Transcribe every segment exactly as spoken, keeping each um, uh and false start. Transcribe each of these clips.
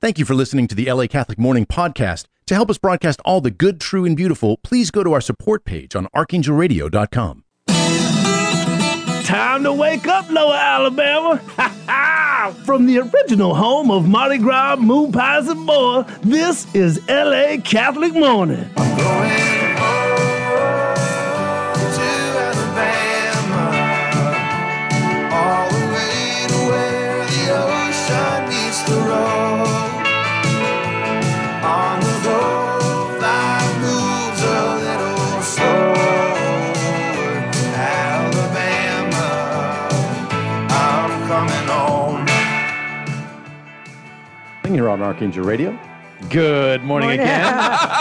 Thank you for listening to the L A Catholic Morning Podcast. To help us broadcast all the good, true, and beautiful, please go to our support page on archangel radio dot com. Time to wake up, Lower Alabama. Ha ha! From the original home of Mardi Gras, moon pies, and more, this is L A Catholic Morning. I'm going home to Alabama, all the way to where the ocean meets the road. On the go, life moves a little slower. Alabama, I'm coming home. You're on Archangel Radio. Good morning, Morning. again.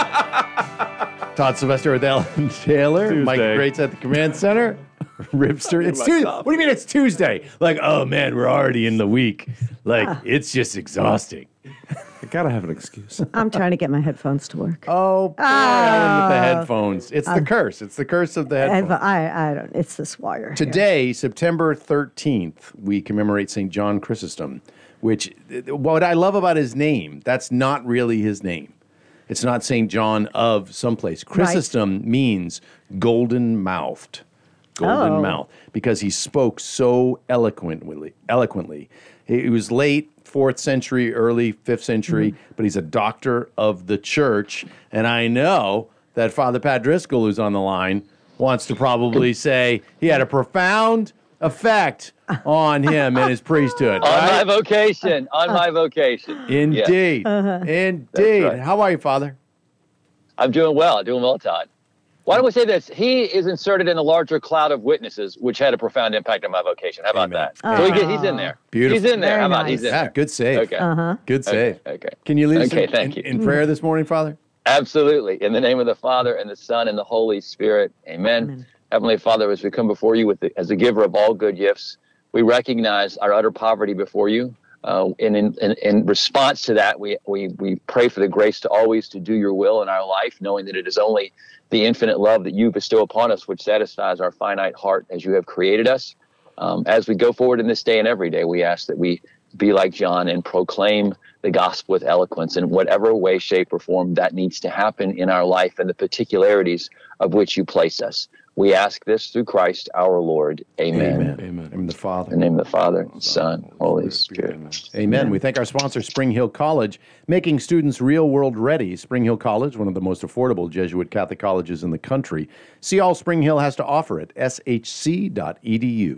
Todd Sylvester with Ellen Taylor. Tuesday. Mike Grates at the Command Center. Ripster. It's Tuesday. What do you mean it's Tuesday? Like, oh man, we're already in the week. Like, it's just exhausting. I gotta have an excuse. I'm trying to get my headphones to work. Oh, poor Ellen with the headphones. It's the curse. It's the curse of the headphones. I, I, I don't. It's this wire. here. Today, September thirteenth, we commemorate Saint John Chrysostom, which, what I love about his name, that's not really his name. It's not Saint John of someplace. Chrysostom means golden-mouthed, golden Oh. mouth, because he spoke so eloquently. Eloquently, he was late fourth century, early fifth century, Mm-hmm. but he's a doctor of the church, and I know that Father Pat Driscoll, who's on the line, wants to probably say he had a profound effect on him and his priesthood. On my Right? vocation. On my vocation. Indeed. Uh-huh. Indeed. That's right. How are you, Father? I'm doing well. Doing well, Todd. Why don't we say this? He is inserted in the larger cloud of witnesses, which had a profound impact on my vocation. How about Amen. that? So he get, he's in there. Beautiful. He's in there. Very How about nice. he's in Yeah, there? good save. Okay. Uh-huh. Good save. Okay. okay. Can you lead us Okay, in, thank in, you. in prayer this morning, Father? Absolutely. In the name of the Father and the Son and the Holy Spirit. Amen. Amen. Heavenly Father, as we come before you with the, as a giver of all good gifts, we recognize our utter poverty before you. Uh, and in, in, in response to that, we, we, we pray for the grace to always to do your will in our life, knowing that it is only the infinite love that you bestow upon us which satisfies our finite heart as you have created us. Um, as we go forward in this day and every day, we ask that we be like John and proclaim the gospel with eloquence in whatever way, shape, or form that needs to happen in our life and the particularities of which you place us. We ask this through Christ our Lord. Amen. Amen. Amen. In the Father. In the name of the Father, Son, Holy Spirit. Amen. Amen. We thank our sponsor, Spring Hill College, making students real-world ready. Spring Hill College, one of the most affordable Jesuit Catholic colleges in the country. See all Spring Hill has to offer at s h c dot e d u.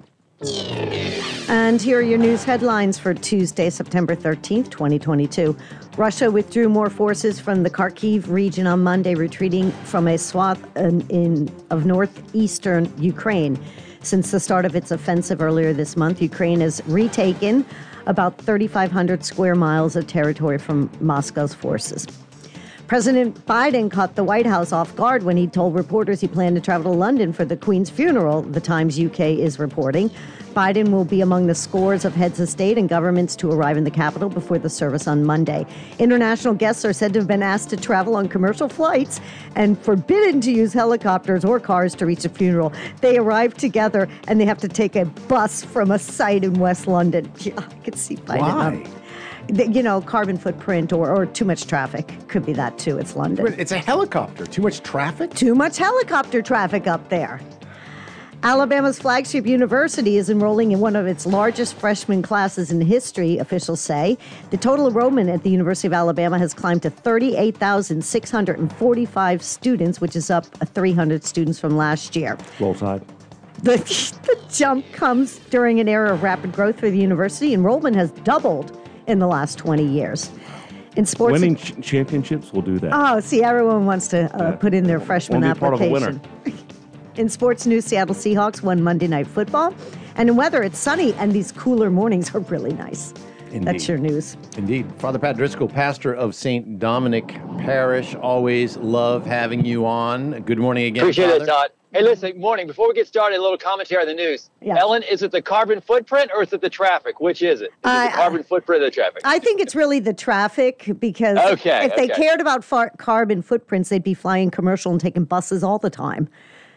And here are your news headlines for Tuesday, September thirteenth, twenty twenty-two. Russia withdrew more forces from the Kharkiv region on Monday, retreating from a swath in, in, of northeastern Ukraine. Since the start of its offensive earlier this month, Ukraine has retaken about thirty-five hundred square miles of territory from Moscow's forces. President Biden caught the White House off guard when he told reporters he planned to travel to London for the Queen's funeral, the Times U K is reporting. Biden will be among the scores of heads of state and governments to arrive in the capital before the service on Monday. International guests are said to have been asked to travel on commercial flights and forbidden to use helicopters or cars to reach the funeral. They arrive together and they have to take a bus from a site in West London. Yeah, I could see Biden. Why? Um, the- You know, carbon footprint or, or too much traffic. Could be that too. It's London. It's a helicopter. Too much traffic? Too much helicopter traffic up there. Alabama's flagship university is enrolling in one of its largest freshman classes in history, officials say. The total enrollment at the University of Alabama has climbed to thirty-eight thousand six hundred forty-five students, which is up three hundred students from last year. Roll Tide. The, the jump comes during an era of rapid growth for the university. Enrollment has doubled in the last twenty years. In sports, Winning ch- championships will do that. oh, see, everyone wants to uh, Yeah. put in their freshman Wanna be part of a application. winner. In sports news, Seattle Seahawks won Monday Night Football. And in weather, it's sunny, and these cooler mornings are really nice. Indeed. That's your news. Indeed. Father Pat Driscoll, pastor of Saint Dominic Parish. Always love having you on. Good morning again, Appreciate Father. it, Todd. Hey, listen, morning. Before we get started, a little commentary on the news. Yeah. Ellen, is it the carbon footprint or is it the traffic? Which is it? Is I- it the carbon footprint or the traffic? I think it's really the traffic because Okay, if they okay. cared about far- carbon footprints, they'd be flying commercial and taking buses all the time.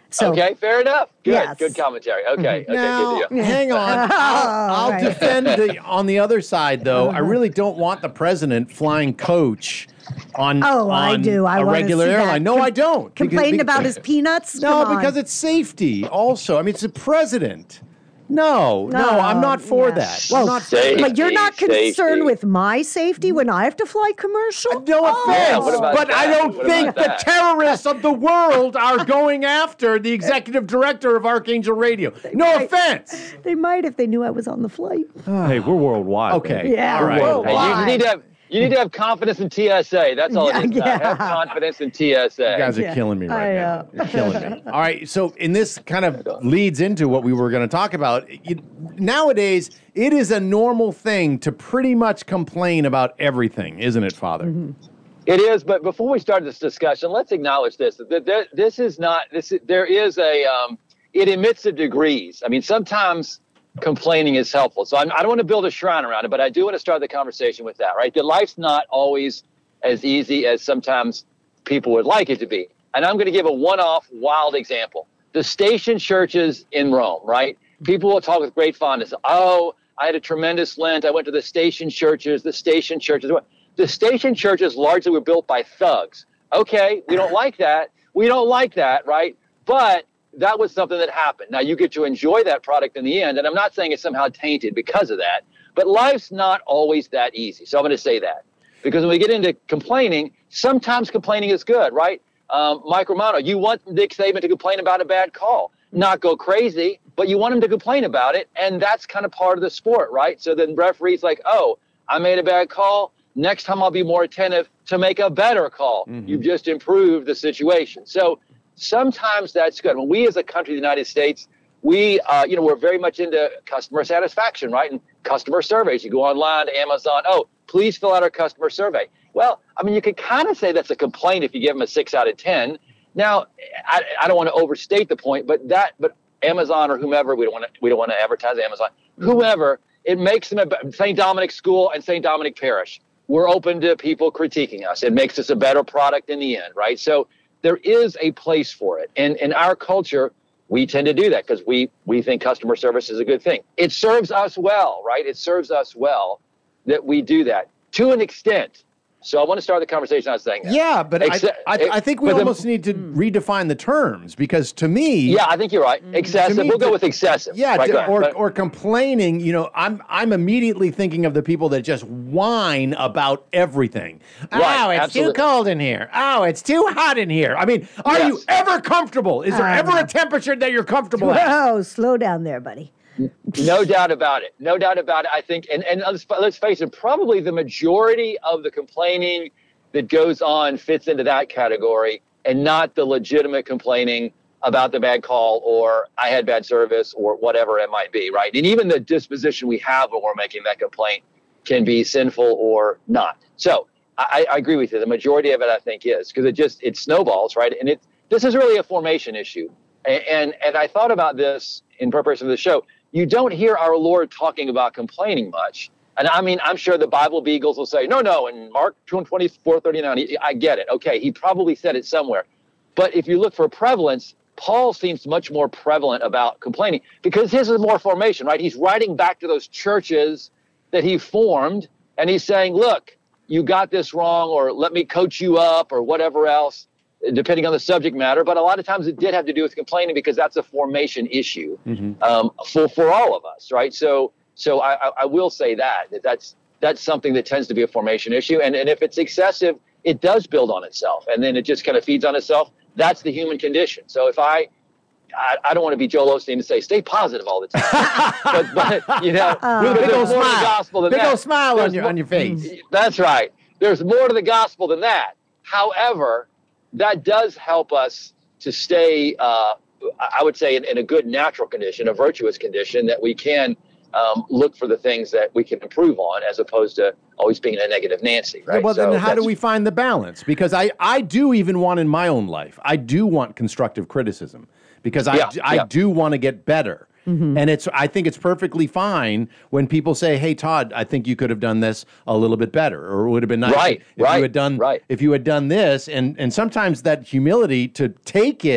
So, okay, fair enough. Good, Yes. good commentary. Okay, okay, Now, good deal. hang on. I'll, I'll Right. defend the. On the other side, though, I really don't want the president flying coach on. Oh, I on do. I a wanna regular see that. airline. No, Com- I don't. Complaining Because- about his peanuts? No, Come on. because it's safety. Also, I mean, it's the president. No, no, No, I'm not for yeah. that. Well, I'm not for Safety, But you're not concerned safety. with my safety when I have to fly commercial? No Oh. offense, what about but I that? don't What think about the that? terrorists of the world are going after the executive director of Archangel Radio. No might. offense. They might if they knew I was on the flight. Hey, we're worldwide. Okay. baby. Yeah, All right. whoa. Hey, you, Why? you need to have you need to have confidence in T S A. That's all Yeah, it is. yeah. Have confidence in T S A. You guys are Yeah, killing me right I now. know. You're killing me. All right, so and this kind of leads into what we were going to talk about. You, nowadays, it is a normal thing to pretty much complain about everything, isn't it, Father? Mm-hmm. It is, but before we start this discussion, let's acknowledge this. That there, this is not this. Is, there is a. Um, it emits a degrees. I mean, sometimes complaining is helpful. So I'm, I don't want to build a shrine around it, but I do want to start the conversation with that. Right? That life's not always as easy as sometimes people would like it to be. And I'm going to give a one-off wild example. The station churches in Rome. Right? People will talk with great fondness. Oh, I had a tremendous Lent. I went to the station churches. The station churches. The station churches largely were built by thugs. Okay, we don't like that. We don't like that, right? But that was something that happened. Now, you get to enjoy that product in the end, and I'm not saying it's somehow tainted because of that, but life's not always that easy. So I'm going to say that. Because when we get into complaining, sometimes complaining is good, right? Um, Mike Romano, you want Nick Saban to complain about a bad call. Not go crazy, but you want him to complain about it, and that's kind of part of the sport, right? So then referee's like, oh, I made a bad call. Next time I'll be more attentive to make a better call. Mm-hmm. You've just improved the situation. So sometimes that's good. When we as a country, the United States, we, uh, you know, we're very much into customer satisfaction, right? And customer surveys. You go online to Amazon. Oh, please fill out our customer survey. Well, I mean, you could kind of say that's a complaint if you give them a six out of ten. Now, I, I don't want to overstate the point, but that, but Amazon or whomever, we don't want to, we don't want to advertise Amazon, whoever, it makes them a Saint Dominic School and Saint Dominic Parish. We're open to people critiquing us. It makes us a better product in the end, right? So there is a place for it. And in our culture, we tend to do that because we we think customer service is a good thing. It serves us well, right? It serves us well that we do that to an extent. So I want to start the conversation. I was saying that. Yeah, but Except, I, I, I think we but the- almost need to redefine the terms because to me, Yeah, I think you're right. Excessive. To me, we'll go the- with excessive. yeah, Right, to- go ahead. or But- or complaining. You know, I'm I'm immediately thinking of the people that just whine about everything. Right, oh, it's absolutely. too cold in here. Oh, it's too hot in here. I mean, are Yes. you ever comfortable? Is there I ever know. a temperature that you're comfortable at? Whoa, slow down there, buddy. No doubt about it. No doubt about it. I think, and, and let's, let's face it, probably the majority of the complaining that goes on fits into that category and not the legitimate complaining about the bad call or I had bad service or whatever it might be, right? And even the disposition we have when we're making that complaint can be sinful or not. So I, I agree with you. The majority of it, I think, is because it just, it snowballs, right? And it, this is really a formation issue. And, and, and I thought about this in preparation for the show. You don't hear our Lord talking about complaining much. And I mean, I'm sure the Bible Beagles will say, no, no, in Mark twenty-four thirty-nine, I get it. Okay, he probably said it somewhere. But if you look for prevalence, Paul seems much more prevalent about complaining because his is more formation, right? He's writing back to those churches that he formed, and he's saying, look, you got this wrong, or let me coach you up, or whatever else, depending on the subject matter. But a lot of times it did have to do with complaining because that's a formation issue mm-hmm. um, for, for all of us, right? So so I, I will say that, that that's, that's something that tends to be a formation issue. And, and if it's excessive, it does build on itself, and then it just kind of feeds on itself. That's the human condition. So if I, I, I don't want to be Joel Osteen and say, stay positive all the time. but, but, you know, With a big old there's more to the smile. gospel than Big that. old smile There's on your more- on your face. That's right. There's more to the gospel than that. However, that does help us to stay, uh, I would say, in, in a good natural condition, a virtuous condition, that we can um, look for the things that we can improve on, as opposed to always being a negative Nancy, right? Yeah, well, So then how do that's- we find the balance? Because I, I do even want in my own life, I do want constructive criticism because I, Yeah, I yeah. do want to get better. And it's I think it's perfectly fine when people say, hey, Todd, I think you could have done this a little bit better, or it would have been nice Right, if right, you had done right. if you had done this. And and sometimes that humility to take it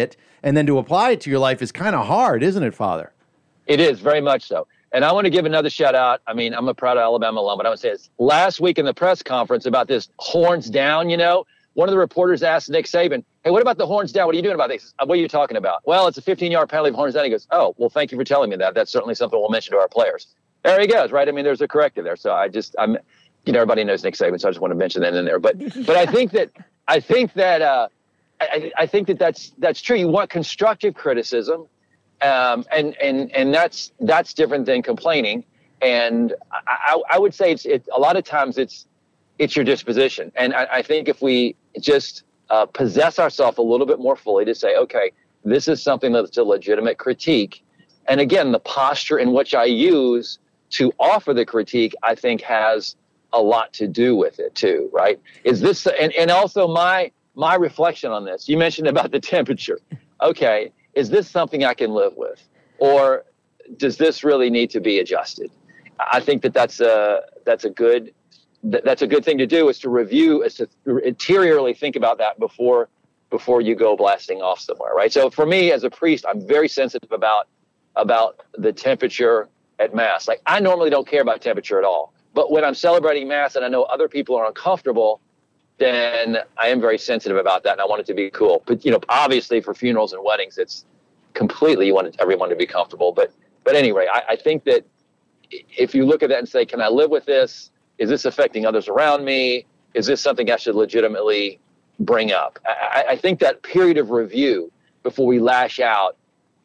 and then to apply it to your life is kind of hard, isn't it, Father? It is, very much so. And I want to give another shout out. I mean, I'm a proud Alabama alum, but I want to say this. Last week in the press conference about this horns down, you know, one of the reporters asked Nick Saban, hey, what about the horns down? What are you doing about this? What are you talking about? Well, it's a fifteen-yard penalty of horns down. He goes, oh, well, thank you for telling me that. That's certainly something we'll mention to our players. There he goes, right? I mean, there's a corrective there. So I just, I'm, you know, everybody knows Nick Saban, so I just want to mention that in there. But, but I think that, I think that, uh, I, I think that that's, that's true. You want constructive criticism. Um, and, and, and that's, that's different than complaining. And I, I would say it's, it, a lot of times it's, it's your disposition. And I, I think if we just uh, possess ourselves a little bit more fully to say, okay, this is something that's a legitimate critique. And again, the posture in which I use to offer the critique, I think has a lot to do with it too, right? Is this, and, and also my, my reflection on this, you mentioned about the temperature. Okay. Is this something I can live with, or does this really need to be adjusted? I think that that's a, that's a good, that's a good thing to do, is to review, is to interiorly think about that before, before you go blasting off somewhere. Right. So for me as a priest, I'm very sensitive about, about the temperature at Mass. Like, I normally don't care about temperature at all, but when I'm celebrating Mass and I know other people are uncomfortable, then I am very sensitive about that, and I want it to be cool. But, you know, obviously for funerals and weddings, it's completely, you want everyone to be comfortable. But, but anyway, I, I think that if you look at that and say, can I live with this? Is this affecting others around me? Is this something I should legitimately bring up? I, I think that period of review before we lash out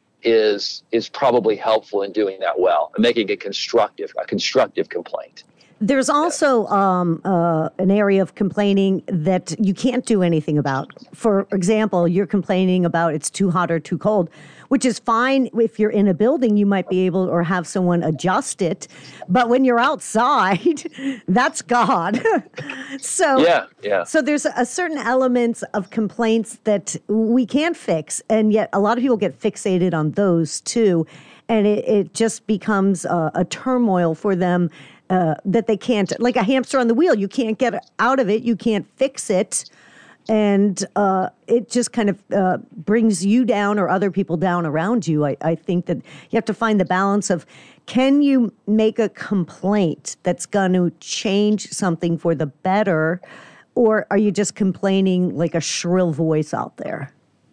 is, is probably helpful in doing that well and making it constructive, a constructive complaint. There's also um, uh, an area of complaining that you can't do anything about. For example, you're complaining about it's too hot or too cold, which is fine if you're in a building, you might be able or have someone adjust it. But when you're outside, that's God. so yeah, yeah. So there's a certain elements of complaints that we can't fix, and yet a lot of people get fixated on those too, and it, it just becomes a, a turmoil for them. Uh, that they can't, like a hamster on the wheel, you can't get out of it, you can't fix it, and uh, it just kind of uh, brings you down or other people down around you. I, I think that you have to find the balance of, can you make a complaint that's going to change something for the better, or are you just complaining like a shrill voice out there?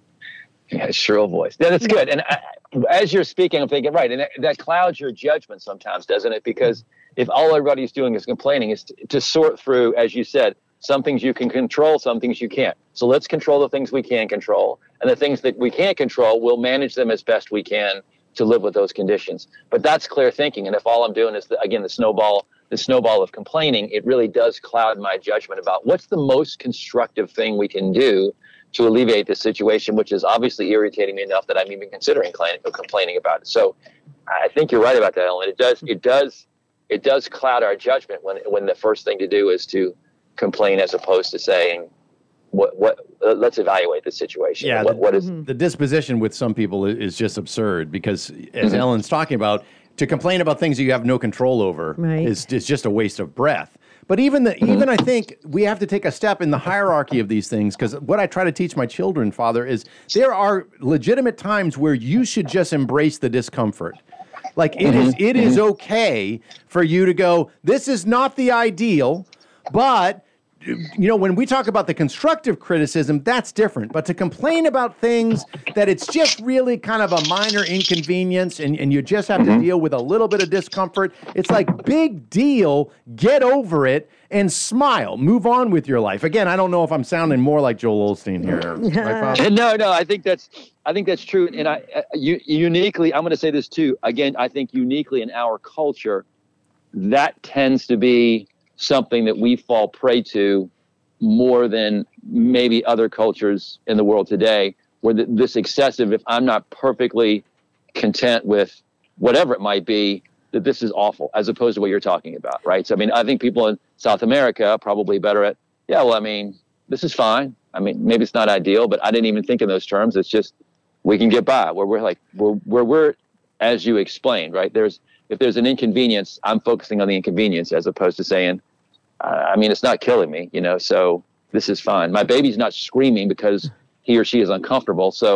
Yeah, shrill voice. Yeah, that's good. And I, as you're speaking, I'm thinking, right, and that, that clouds your judgment sometimes, doesn't it? Because if all everybody's doing is complaining, is to, to sort through, as you said, some things you can control, some things you can't. So let's control the things we can control. And the things that we can't control, we'll manage them as best we can to live with those conditions. But that's clear thinking. And if all I'm doing is, the, again, the snowball, the snowball of complaining, it really does cloud my judgment about what's the most constructive thing we can do to alleviate the situation, which is obviously irritating me enough that I'm even considering complaining about it. So I think you're right about that, Ellen. It does, it does, it does cloud our judgment when, when the first thing to do is to complain as opposed to saying, what, what, uh, let's evaluate the situation. Yeah, what, the, what is the disposition with some people is, is just absurd, because as Mm-hmm. Ellen's talking about, to complain about things that you have no control over Right. is, is just a waste of breath. But even the, even I think we have to take a step in the hierarchy of these things, because what I try to teach my children, Father, is there are legitimate times where you should just embrace the discomfort. Like it is, it is okay for you to go, this is not the ideal, but you know, when we talk about the constructive criticism, that's different. But to complain about things that it's just really kind of a minor inconvenience and, and you just have to deal with a little bit of discomfort, it's like, big deal, get over it and smile. Move on with your life. Again, I don't know if I'm sounding more like Joel Osteen here. Right, Father? No, no, I think that's, I think that's true. And I, uh, u- uniquely, I'm going to say this too. Again, I think uniquely in our culture, that tends to be something that we fall prey to more than maybe other cultures in the world today, where the, this excessive, if I'm not perfectly content with whatever it might be, that this is awful, as opposed to what you're talking about, right? So, I mean, I think people in South America are probably better at, yeah, well, I mean, this is fine. I mean, maybe it's not ideal, but I didn't even think in those terms. It's just, we can get by, where we're like, where, where we're, as you explained, right? There's, if there's an inconvenience, I'm focusing on the inconvenience as opposed to saying, uh, I mean, it's not killing me, you know, so this is fine. My baby's not screaming because he or she is uncomfortable. So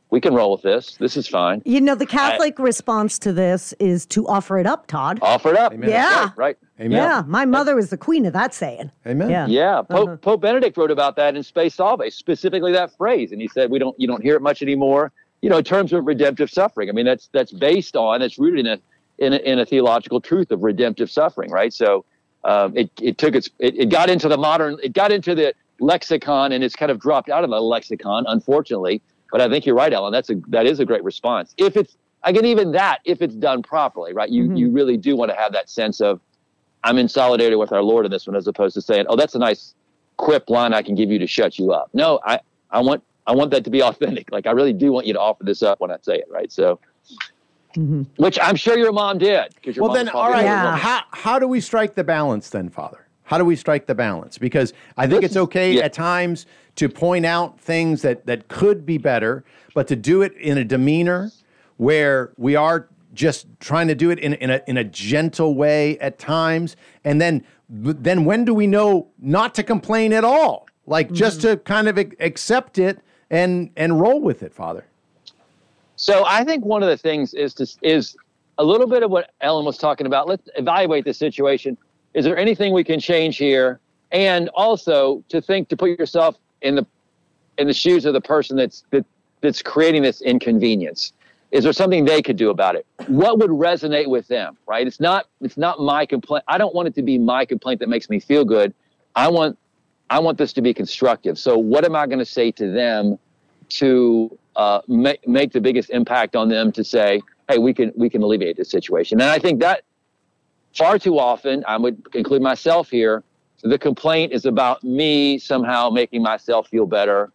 we can roll with this. This is fine. You know, the Catholic I, response to this is to offer it up, Todd. Offer it up. Amen. Yeah. Right. right. Amen. Yeah. My mother was the queen of that saying. Amen. Yeah. Yeah. Pope, Uh-huh. Pope Benedict wrote about that in Spe Salve, specifically that phrase. And he said, we don't, you don't hear it much anymore, you know, in terms of redemptive suffering. I mean, that's, that's based on, it's rooted in a, in a, in a theological truth of redemptive suffering. Right. So um, it, it took its, it, it got into the modern, it got into the lexicon, and it's kind of dropped out of the lexicon, unfortunately. But I think you're right, Ellen. That's a that is a great response. If it's again, even that, if it's done properly, right? You mm-hmm. you really do want to have that sense of, I'm in solidarity with our Lord in this one, as opposed to saying, oh, that's a nice quip line I can give you to shut you up. No, I I want I want that to be authentic. Like I really do want you to offer this up when I say it, right? So, mm-hmm. which I'm sure your mom did. Your well, mom then, all right. Yeah. How how do we strike the balance then, Father? How do we strike the balance? Because I think it's okay yeah. at times to point out things that, that could be better, but to do it in a demeanor where we are just trying to do it in, in, a, in a gentle way at times. And then, then when do we know not to complain at all? Like mm-hmm. just to kind of accept it and, and roll with it, Father. So I think one of the things is to, is a little bit of what Ellen was talking about. Let's evaluate the situation. Is there anything we can change here? And also to think, to put yourself in the in the shoes of the person that's that, that's creating this inconvenience. Is there something they could do about it? What would resonate with them, right? It's not it's not my complaint. I don't want it to be my complaint that makes me feel good. I want I want this to be constructive. So what am I going to say to them to uh, make make the biggest impact on them to say, hey, we can we can alleviate this situation? And I think that far too often, I would include myself here, the complaint is about me somehow making myself feel better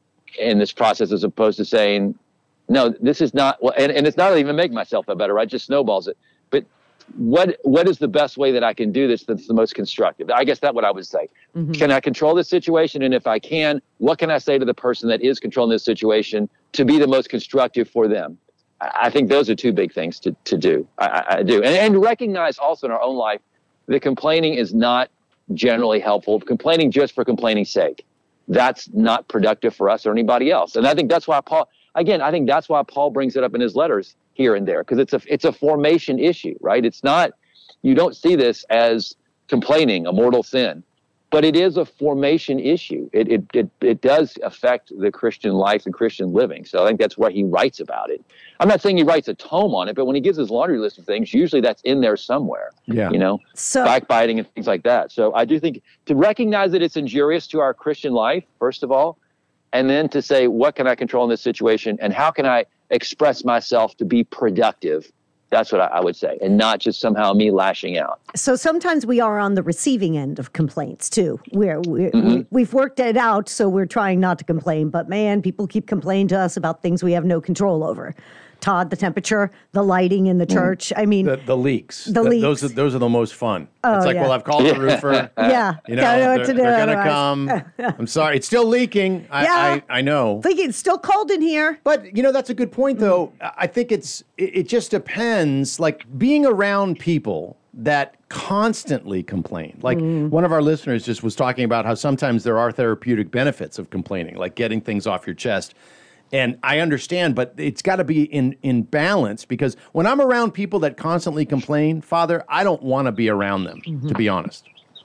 in this process, as opposed to saying, no, this is not, well, and, and it's not even making myself feel better, right? Just snowballs it. But what what is the best way that I can do this that's the most constructive? I guess that's what I would say. Mm-hmm. Can I control this situation? And if I can, what can I say to the person that is controlling this situation to be the most constructive for them? I think those are two big things to, to do. I, I do. And, and recognize also in our own life that complaining is not generally helpful. Complaining just for complaining's sake, that's not productive for us or anybody else. And I think that's why Paul, again, I think that's why Paul brings it up in his letters here and there, because it's a, it's a formation issue, right? It's not, you don't see this as complaining, a mortal sin. But it is a formation issue. It, it it it does affect the Christian life and Christian living. So I think that's why he writes about it. I'm not saying he writes a tome on it, but when he gives his laundry list of things, usually that's in there somewhere. Yeah. You know, so, backbiting and things like that. So I do think to recognize that it's injurious to our Christian life, first of all, and then to say, what can I control in this situation, and how can I express myself to be productive? That's what I, I would say, and not just somehow me lashing out. So sometimes we are on the receiving end of complaints, too, where we're, mm-hmm. we've worked it out, so we're trying not to complain. But, man, people keep complaining to us about things we have no control over. Todd, the temperature, the lighting in the church. I mean, the, the leaks. The the, leaks. Those are those are the most fun. Oh, it's like, yeah. well, I've called the roofer. yeah, you know, know they're, what to do they're going to otherwise. come. I'm sorry, it's still leaking. I, yeah. I, I know. Leaking. It's still cold in here. But you know, that's a good point, though. I think it's it, it just depends. Like being around people that constantly complain. Like mm. one of our listeners just was talking about how sometimes there are therapeutic benefits of complaining, like getting things off your chest. And I understand, but it's got to be in, in balance, because when I'm around people that constantly complain, Father, I don't want to be around them, mm-hmm. to be honest.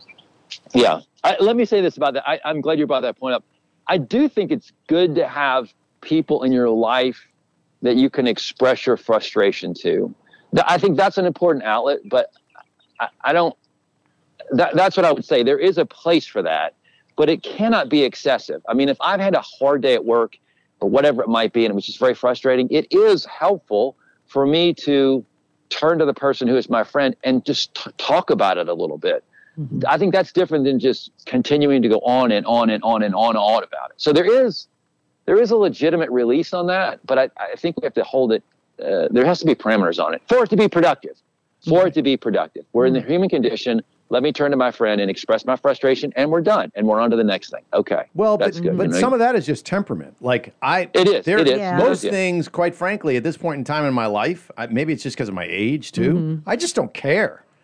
Yeah. I, let me say this about that. I, I'm glad you brought that point up. I do think it's good to have people in your life that you can express your frustration to. I think that's an important outlet, but I, I don't, that, that's what I would say. There is a place for that, but it cannot be excessive. I mean, if I've had a hard day at work, or whatever it might be, and it was just very frustrating, it is helpful for me to turn to the person who is my friend and just t- talk about it a little bit. Mm-hmm. I think that's different than just continuing to go on and on and on and on and on about it. So there is there is a legitimate release on that, but I, I think we have to hold it. Uh, there has to be parameters on it for it to be productive. For mm-hmm. it to be productive. We're mm-hmm. in the human condition. Let me turn to my friend and express my frustration, and we're done, and we're on to the next thing. Okay, well, that's but, good. But you know? some of that is just temperament. Like I, it is. There, it is. Yeah. Most yeah. things, quite frankly, at this point in time in my life, I, maybe it's just because of my age too. Mm-hmm. I just don't care.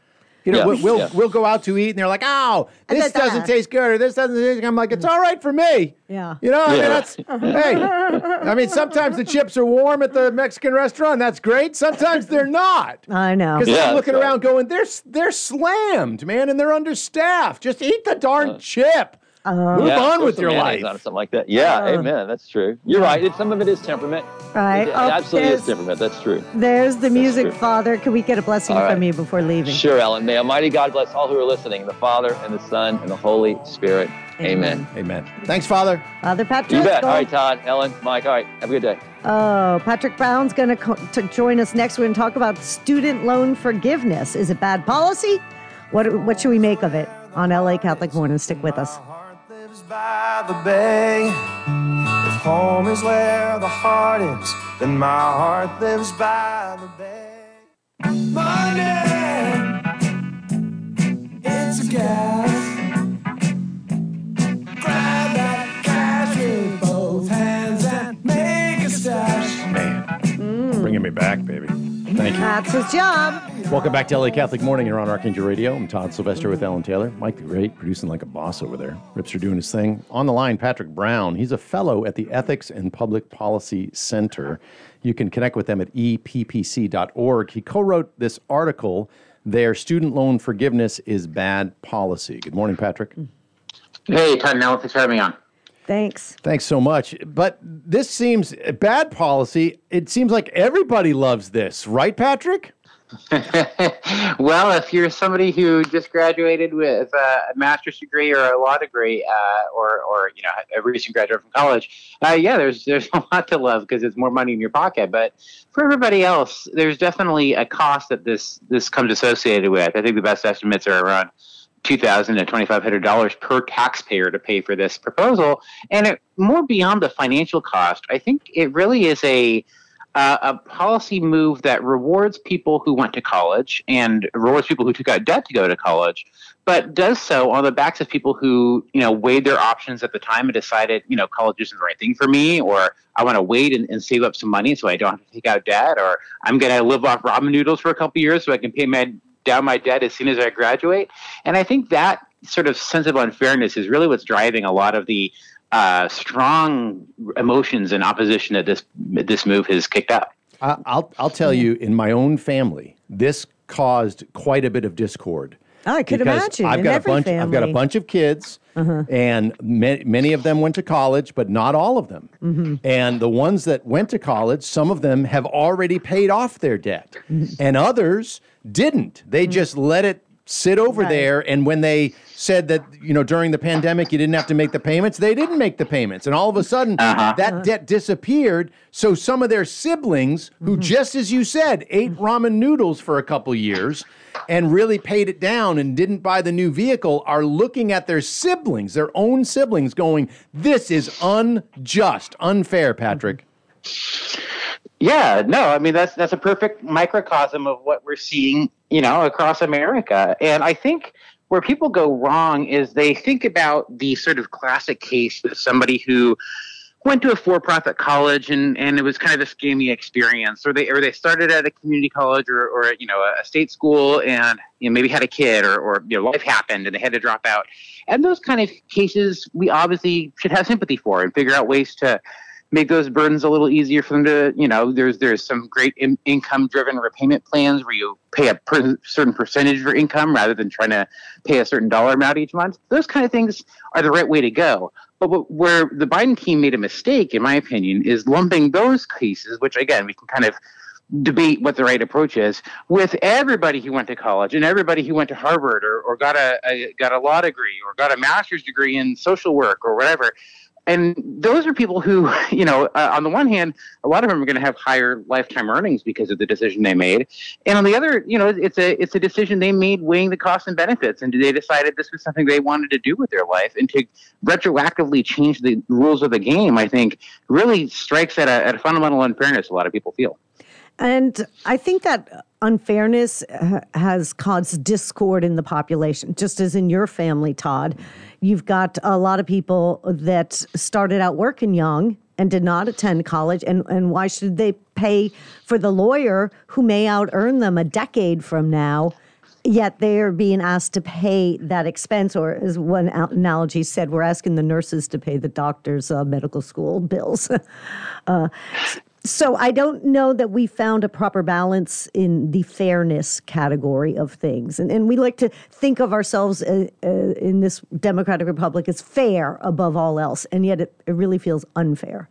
You know, Yeah, we'll we'll, yeah. we'll go out to eat, and they're like, "Oh, this Da-da. doesn't taste good," or "This doesn't taste." I'm like, "It's all right for me." Yeah. You know, I mean, Yeah. that's hey. I mean, sometimes the chips are warm at the Mexican restaurant. That's great. Sometimes they're not. I know. Because Yeah, I'm looking that's right. around, going, "They're they're slammed, man, and they're understaffed. Just eat the darn chip. Move Yeah, on throw with some your mayonnaise life." on it, something like that. Yeah, amen. That's true. You're right. It, some of it is temperament. Right. It, it Oh, absolutely is there's- temperament. That's true. There's the music, true. Father. Can we get a blessing All from right. you before leaving? Sure, Ellen. May Almighty God bless all who are listening, the Father and the Son and the Holy Spirit. Amen. Amen. Thanks, Father. Father Patrick. You bet. All right, Todd, Ellen, Mike. All right. Have a good day. Oh, Patrick Brown's going co- to join us next. We're going to talk about student loan forgiveness. Is it bad policy? What what should we make of it on L A Catholic Morning? Stick with us. My heart lives by the bay. If home is where the heart is, then my heart lives by the bay. Money, it's a gas. Grab that cash with both hands and make a stash. Man, bringing me back, baby. Thank you. That's his job. Welcome back to L A Catholic Morning here on Archangel Radio. I'm Todd Sylvester with Ellen Taylor. Mike the Great, producing like a boss over there. Rips are doing his thing. On the line, Patrick Brown. He's a fellow at the Ethics and Public Policy Center. You can connect with them at E P P C dot org. He co-wrote this article, Their Student Loan Forgiveness is Bad Policy. Good morning, Patrick. Hey, Todd and Ellen, thanks for having me on. Thanks. Thanks so much. But this seems bad policy. It seems like everybody loves this, right, Patrick? Well, if you're somebody who just graduated with a master's degree or a law degree, uh, or, or you know, a recent graduate from college, uh, yeah, there's there's a lot to love because it's more money in your pocket. But for everybody else, there's definitely a cost that this this comes associated with. I think the best estimates are around two thousand to twenty-five hundred dollars per taxpayer to pay for this proposal, and it, more beyond the financial cost, I think it really is a Uh, a policy move that rewards people who went to college and rewards people who took out debt to go to college, but does so on the backs of people who, you know, weighed their options at the time and decided, you know, college isn't the right thing for me, or I want to wait and, and save up some money so I don't have to take out debt, or I'm going to live off ramen noodles for a couple years so I can pay my down my debt as soon as I graduate. And I think that sort of sense of unfairness is really what's driving a lot of the uh, strong emotions and opposition that this this move has kicked up. I- I'll I'll tell you, in my own family, this caused quite a bit of discord. I could because imagine. I've in got every a bunch. family. I've got a bunch of kids, and ma- many of them went to college, but not all of them. Mm-hmm. And the ones that went to college, some of them have already paid off their debt, and others didn't. They just let it sit over Right. there. And when they said that, you know, during the pandemic, you didn't have to make the payments, they didn't make the payments. And all of a sudden, that debt disappeared. So some of their siblings, who, just as you said, ate ramen noodles for a couple years and really paid it down and didn't buy the new vehicle, are looking at their siblings, their own siblings, going, this is unjust, unfair, Patrick. Yeah, no, I mean, that's that's a perfect microcosm of what we're seeing, you know, across America. And I think where people go wrong is they think about the sort of classic case of somebody who went to a for-profit college and, and it was kind of a scammy experience, or they or they started at a community college or, or you know, a state school and you know, maybe had a kid or, or you know, life happened and they had to drop out. And those kind of cases we obviously should have sympathy for and figure out ways to make those burdens a little easier for them to, you know, there's there's some great in, income-driven repayment plans where you pay a per, certain percentage of your income rather than trying to pay a certain dollar amount each month. Those kind of things are the right way to go. But, but where the Biden team made a mistake, in my opinion, is lumping those cases, which, again, we can kind of debate what the right approach is, with everybody who went to college and everybody who went to Harvard or, or got a, a got a law degree or got a master's degree in social work or whatever. And those are people who, you know, uh, on the one hand, a lot of them are going to have higher lifetime earnings because of the decision they made. And on the other, you know, it's a it's a decision they made weighing the costs and benefits. And they decided this was something they wanted to do with their life. And to retroactively change the rules of the game, I think, really strikes at a, at a fundamental unfairness a lot of people feel. And I think that unfairness uh, has caused discord in the population, just as in your family, Todd. You've got a lot of people that started out working young and did not attend college. And, and why should they pay for the lawyer who may out earn them a decade from now yet they are being asked to pay that expense, or as one analogy said, we're asking the nurses to pay the doctor's uh, medical school bills. uh, so I don't know that we found a proper balance in the fairness category of things. And, and we like to think of ourselves uh, uh, in this Democratic Republic as fair above all else, and yet it, it really feels unfair.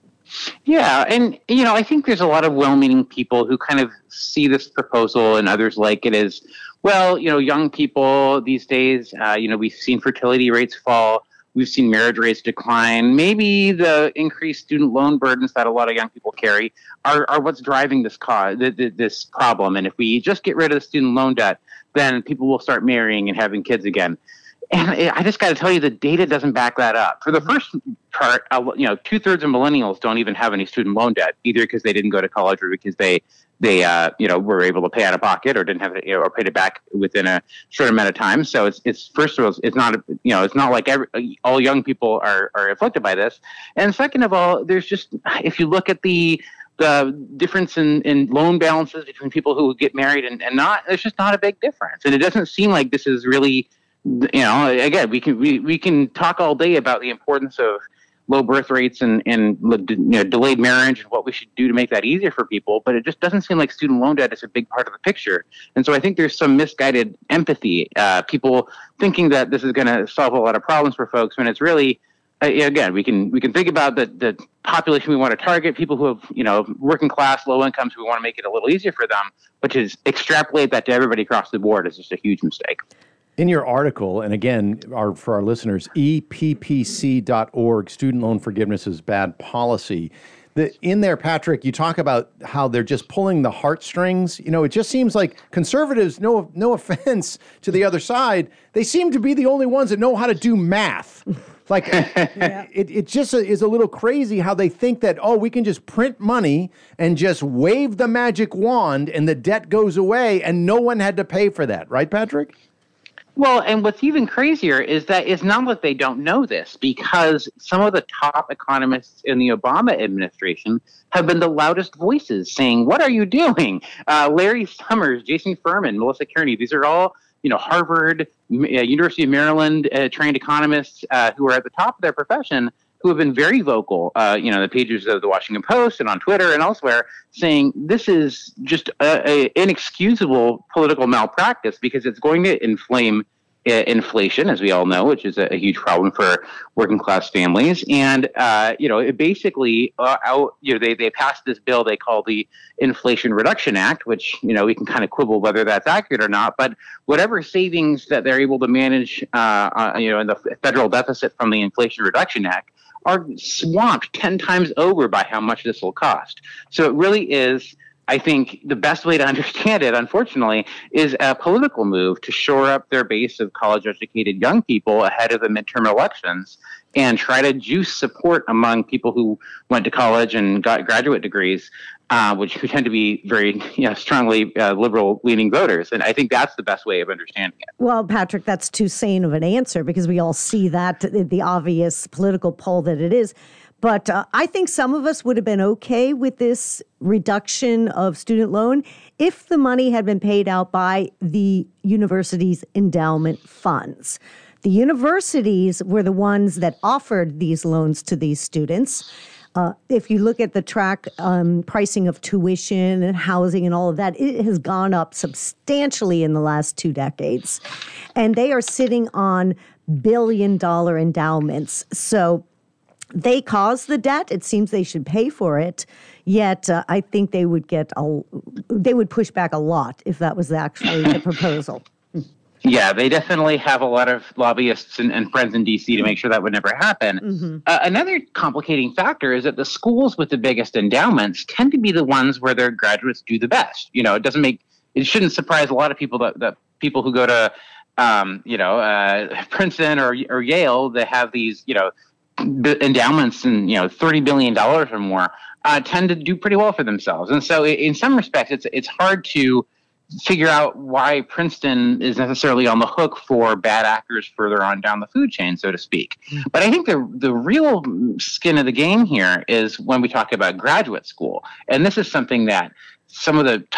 Yeah, and, you know, I think there's a lot of well-meaning people who kind of see this proposal and others like it as, well, you know, young people these days, uh, you know, we've seen fertility rates fall. We've seen marriage rates decline. Maybe the increased student loan burdens that a lot of young people carry are, are what's driving this cause, this problem. And if we just get rid of the student loan debt, then people will start marrying and having kids again. And I just got to tell you, the data doesn't back that up. For the first part, you know, two thirds of millennials don't even have any student loan debt, either because they didn't go to college or because they, they, uh, you know, were able to pay out of pocket or didn't have it, you know, or paid it back within a short amount of time. So it's, it's first of all, it's not, you know, it's not like every, all young people are, are afflicted by this. And second of all, there's just, if you look at the, the difference in, in loan balances between people who get married and, and not, there's just not a big difference. And it doesn't seem like this is really, you know, again, we can we, we can talk all day about the importance of low birth rates and, and you know, delayed marriage and what we should do to make that easier for people, but it just doesn't seem like student loan debt is a big part of the picture. And so I think there's some misguided empathy, uh, people thinking that this is going to solve a lot of problems for folks when it's really, uh, again, we can we can think about the, the population we want to target, people who have, you know, working class, low incomes, we want to make it a little easier for them, but to extrapolate that to everybody across the board is just a huge mistake. In your article, and again, our, for our listeners, E P P C dot org, Student Loan Forgiveness is Bad Policy. The, in there, Patrick, you talk about how they're just pulling the heartstrings. You know, it just seems like conservatives, no, no offense to the other side, they seem to be the only ones that know how to do math. Like, yeah. it, it just is a little crazy how they think that, oh, we can just print money and just wave the magic wand and the debt goes away and no one had to pay for that. Right, Patrick? Well, and what's even crazier is that it's not that they don't know this, because some of the top economists in the Obama administration have been the loudest voices saying, what are you doing? Uh, Larry Summers, Jason Furman, Melissa Kearney, these are all, you know, Harvard, uh, University of Maryland uh, trained economists uh, who are at the top of their profession, who have been very vocal, uh, you know, the pages of the Washington Post and on Twitter and elsewhere, saying this is just a, a inexcusable political malpractice because it's going to inflame uh, inflation, as we all know, which is a, a huge problem for working class families. And, uh, you know, it basically, uh, out, you know, they, they passed this bill they call the Inflation Reduction Act, which, you know, we can kind of quibble whether that's accurate or not. But whatever savings that they're able to manage, uh, uh, you know, in the federal deficit from the Inflation Reduction Act, are swamped ten times over by how much this will cost. So it really is, I think, the best way to understand it, unfortunately, is a political move to shore up their base of college-educated young people ahead of the midterm elections and try to juice support among people who went to college and got graduate degrees, uh, which who tend to be very, you know, strongly uh, liberal-leaning voters. And I think that's the best way of understanding it. Well, Patrick, that's too sane of an answer because we all see that, the obvious political pull that it is. But uh, I think some of us would have been okay with this reduction of student loan if the money had been paid out by the university's endowment funds. The universities were the ones that offered these loans to these students. Uh, if you look at the track um, pricing of tuition and housing and all of that, it has gone up substantially in the last two decades. And they are sitting on billion dollar endowments. So they caused the debt. It seems they should pay for it. Yet uh, I think they would get a, they would push back a lot if that was actually the proposal. Yeah, they definitely have a lot of lobbyists and, and friends in D C to make sure that would never happen. Mm-hmm. Uh, another complicating factor is that the schools with the biggest endowments tend to be the ones where their graduates do the best. You know, it doesn't make, it shouldn't surprise a lot of people that, that people who go to, um, you know, uh, Princeton or, or Yale, they have these, you know, endowments and, you know, thirty billion dollars or more, uh, tend to do pretty well for themselves. And so in some respects, it's it's hard to figure out why Princeton is necessarily on the hook for bad actors further on down the food chain, so to speak. Mm-hmm. But I think the the real skin of the game here is when we talk about graduate school. And this is something that some of the top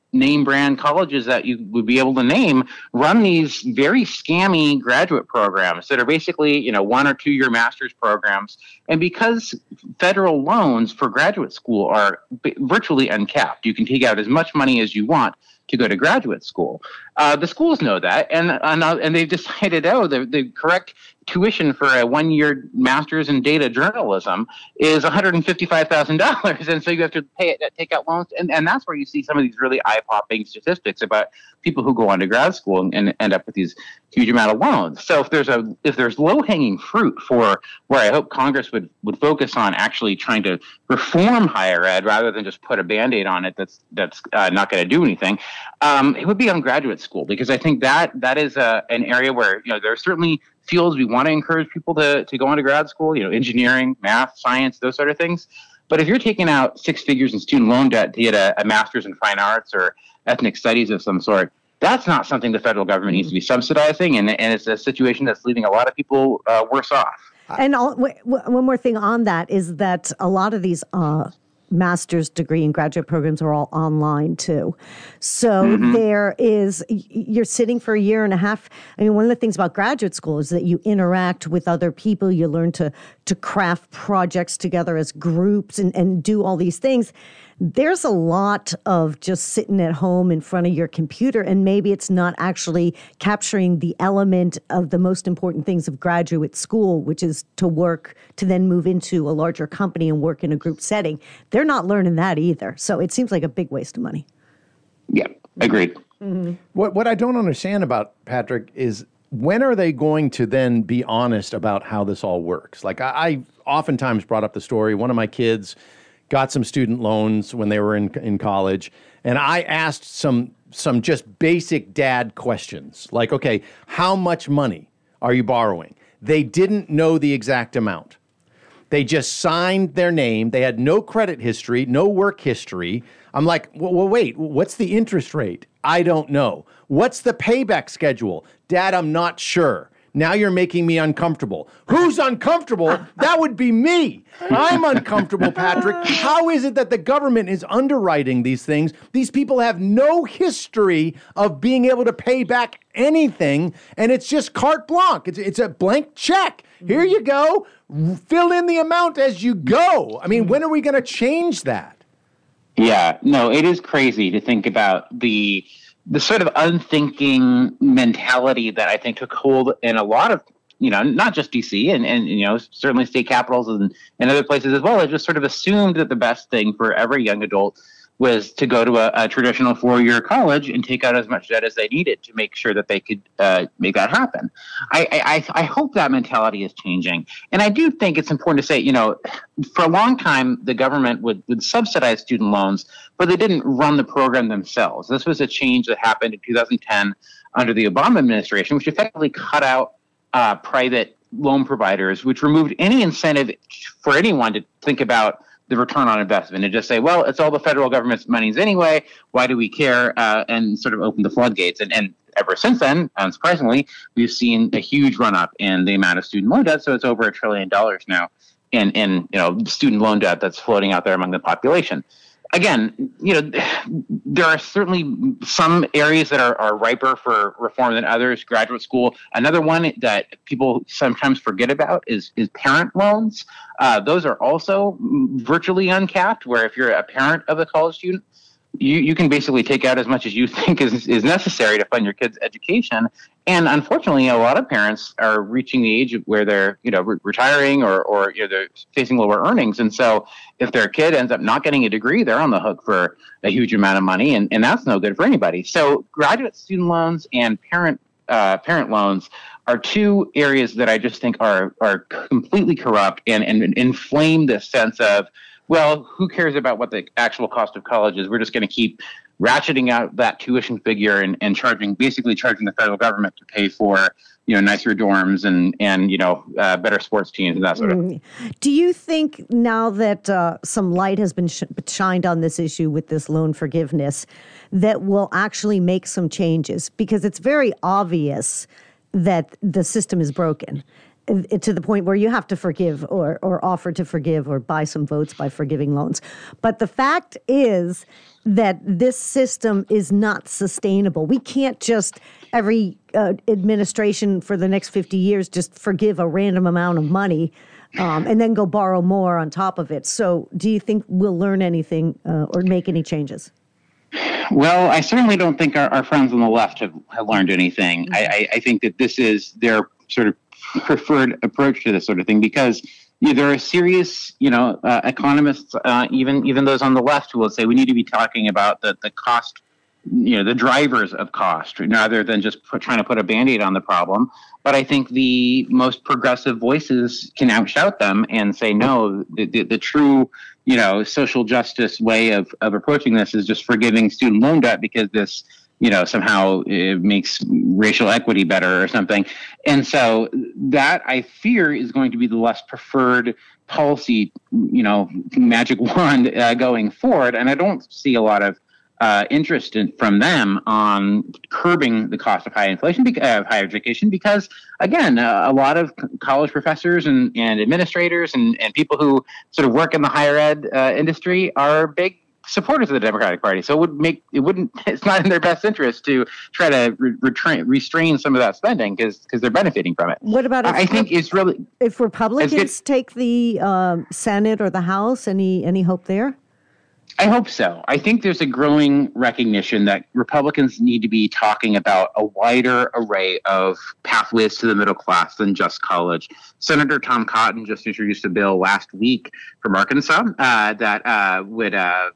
name brand colleges that you would be able to name run these very scammy graduate programs that are basically, you know, one or two year master's programs. And because federal loans for graduate school are b- virtually uncapped, you can take out as much money as you want to go to graduate school. Uh, the schools know that, and and, uh, and they've decided, oh, the, the correct tuition for a one-year master's in data journalism is one hundred fifty-five thousand dollars, and so you have to pay it, take out loans, and, and that's where you see some of these really eye-popping statistics about people who go on to grad school and, and end up with these huge amount of loans. So if there's a if there's low-hanging fruit for where I hope Congress would would focus on actually trying to reform higher ed rather than just put a Band-Aid on it that's that's uh, not going to do anything, um, it would be on graduate school, because I think that that is a, an area where, you know, there are certainly fields we want to encourage people to, to go into grad school, you know, engineering, math, science, those sort of things. But if you're taking out six figures in student loan debt to get a, a master's in fine arts or ethnic studies of some sort, that's not something the federal government needs to be subsidizing. And, and it's a situation that's leaving a lot of people uh, worse off. And all, w- w- one more thing on that is that a lot of these uh, master's degree and graduate programs are all online too. So mm-hmm. there is, you're sitting for a year and a half. I mean, one of the things about graduate school is that you interact with other people. You learn to to craft projects together as groups and, and do all these things. There's a lot of just sitting at home in front of your computer, and maybe it's not actually capturing the element of the most important things of graduate school, which is to work, to then move into a larger company and work in a group setting. They're not learning that either. So it seems like a big waste of money. Yeah, agreed. Mm-hmm. What what I don't understand about, Patrick, is when are they going to then be honest about how this all works? Like I, I oftentimes brought up the story, one of my kids got some student loans when they were in in college, and I asked some some just basic dad questions, like, okay, how much money are you borrowing? They didn't know the exact amount. They just signed their name. They had no credit history, no work history. I'm like, well, well, wait, what's the interest rate? I don't know. What's the payback schedule? Dad, I'm not sure. Now you're making me uncomfortable. Who's uncomfortable? That would be me. I'm uncomfortable, Patrick. How is it that the government is underwriting these things? These people have no history of being able to pay back anything, and it's just carte blanche. It's, it's a blank check. Here you go. Fill in the amount as you go. I mean, when are we going to change that? Yeah, no, it is crazy to think about the the sort of unthinking mentality that I think took hold in a lot of, you know, not just D C and, and you know, certainly state capitals and, and other places as well. I just sort of assumed that the best thing for every young adult was to go to a, a traditional four-year college and take out as much debt as they needed to make sure that they could uh, make that happen. I, I, I hope that mentality is changing. And I do think it's important to say, you know, for a long time, the government would, would subsidize student loans, but they didn't run the program themselves. This was a change that happened in two thousand ten under the Obama administration, which effectively cut out uh, private loan providers, which removed any incentive for anyone to think about the return on investment and just say, well, it's all the federal government's monies anyway. Why do we care? Uh, and sort of open the floodgates. And, and ever since then, unsurprisingly, we've seen a huge run up in the amount of student loan debt. So it's over a trillion dollars now in, in you know, student loan debt that's floating out there among the population. Again, you know, there are certainly some areas that are, are riper for reform than others. Graduate school. Another one that people sometimes forget about is is parent loans. Uh, those are also virtually uncapped, where if you're a parent of a college student, you, you can basically take out as much as you think is, is necessary to fund your kid's education. And unfortunately, a lot of parents are reaching the age where they're, you know, re- retiring or, or you know, they're facing lower earnings. And so if their kid ends up not getting a degree, they're on the hook for a huge amount of money. And, and that's no good for anybody. So graduate student loans and parent uh, parent loans are two areas that I just think are are completely corrupt and, and inflame this sense of, well, who cares about what the actual cost of college is? We're just going to keep ratcheting out that tuition figure and, and charging, basically charging the federal government to pay for, you know, nicer dorms and, and you know, uh, better sports teams and that sort of thing. Do you think now that uh, some light has been sh- shined on this issue with this loan forgiveness, that will actually make some changes? Because it's very obvious that the system is broken. uh, to the point where you have to forgive or, or offer to forgive or buy some votes by forgiving loans. But the fact is that this system is not sustainable. We can't just, every uh, administration for the next fifty years, just forgive a random amount of money um, and then go borrow more on top of it. So do you think we'll learn anything uh, or make any changes? Well, I certainly don't think our, our friends on the left have, have learned anything. Mm-hmm. I, I, I think that this is their sort of preferred approach to this sort of thing because you know, there are serious, you know, uh, economists, uh, even even those on the left, who will say we need to be talking about the, the cost, you know, the drivers of cost, rather than just put, trying to put a Band-Aid on the problem. But I think the most progressive voices can outshout them and say, no, the, the, the true, you know, social justice way of, of approaching this is just forgiving student loan debt because this, you know, somehow it makes racial equity better or something. And so that, I fear, is going to be the less preferred policy, you know, magic wand uh, going forward. And I don't see a lot of uh, interest in, from them on curbing the cost of high inflation, of uh, higher education, because, again, uh, a lot of college professors and, and administrators and, and people who sort of work in the higher ed uh, industry are big supporters of the Democratic Party. So it would make it wouldn't it's not in their best interest to try to re- retrain, restrain some of that spending because because they're benefiting from it. What about if, I think it's really if Republicans take the um, Senate or the House? Any any hope there? I hope so. I think there's a growing recognition that Republicans need to be talking about a wider array of pathways to the middle class than just college. Senator Tom Cotton just introduced a bill last week from Arkansas uh, that uh, would uh,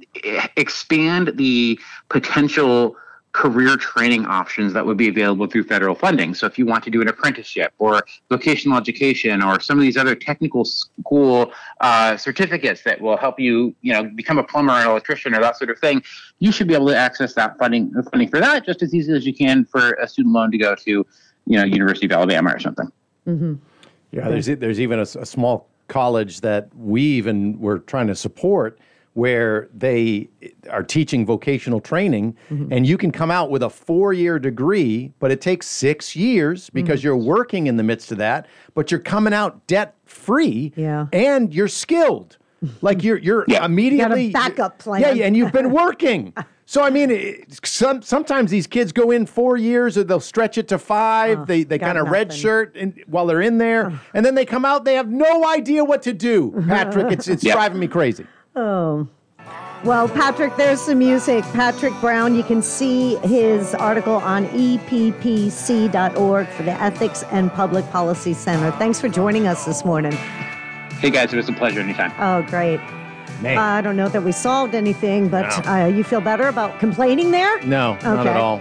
expand the potential career training options that would be available through federal funding. So if you want to do an apprenticeship or vocational education or some of these other technical school uh, certificates that will help you, you know, become a plumber or an electrician or that sort of thing, you should be able to access that funding funding for that just as easily as you can for a student loan to go to, you know, University of Alabama or something. Mm-hmm. Yeah, there's there's even a, a small college that we even were trying to support where they are teaching vocational training, mm-hmm. and you can come out with a four-year degree, but it takes six years because mm-hmm. you're working in the midst of that, but you're coming out debt-free, yeah. and you're skilled. Like you're you're yeah. immediately... You got a backup plan. Yeah, and you've been working. So, I mean, it, some, sometimes these kids go in four years or they'll stretch it to five. Oh, they they kind of nothing. redshirt in, while they're in there, and then they come out, they have no idea what to do. Patrick, it's, it's yeah. driving me crazy. Oh. Well, Patrick, there's some music. Patrick Brown, you can see his article on E P P C dot org for the Ethics and Public Policy Center. Thanks for joining us this morning. Hey, guys, it was a pleasure anytime. Oh, great. Man. Uh, I don't know that we solved anything, but No. uh, you feel better about complaining there? No, not Okay. at all.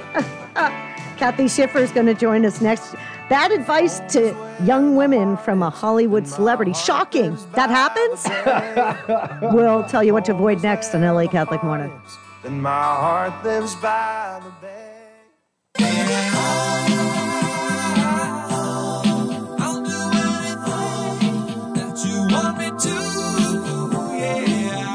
Kathy Schiffer is going to join us next. Bad advice to young women from a Hollywood celebrity. Shocking. That happens? We'll tell you what to avoid next on L A Catholic Morning. Then my heart lives by the bay. I'll do anything that you want me to, yeah.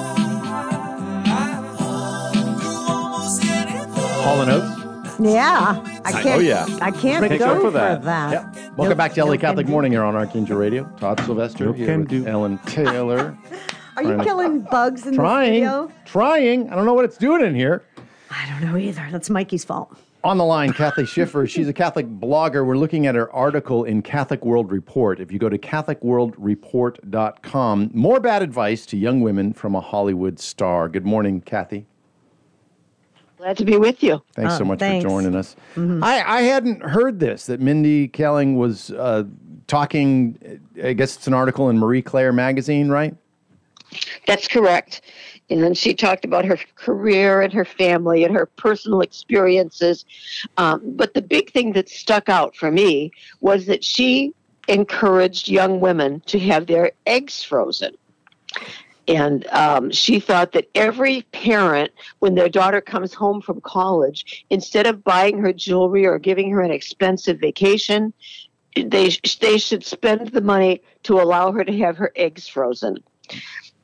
I'll do almost anything. Hall and Oates. Yeah. I can't, Oh, yeah. I can't Make go up for for that. that. Yeah. Welcome No- back to L A no Catholic can Morning here on Archangel Radio. Todd Sylvester No here can with do. Ellen Taylor. Are you Trying to- killing bugs in the Trying, studio? trying. I don't know what it's doing in here. I don't know either. That's Mikey's fault. On the line, Kathy Schiffer. She's a Catholic blogger. We're looking at her article in Catholic World Report. If you go to Catholic World Report dot com, more bad advice to young women from a Hollywood star. Good morning, Kathy. Glad to be with you. Thanks Oh, so much thanks. for joining us. I, I hadn't heard this, that Mindy Kaling was uh, talking, I guess it's an article in Marie Claire magazine, right? That's correct. And she talked about her career and her family and her personal experiences. Um, but the big thing that stuck out for me was that she encouraged young women to have their eggs frozen. And um, she thought that every parent, when their daughter comes home from college, instead of buying her jewelry or giving her an expensive vacation, they they should spend the money to allow her to have her eggs frozen.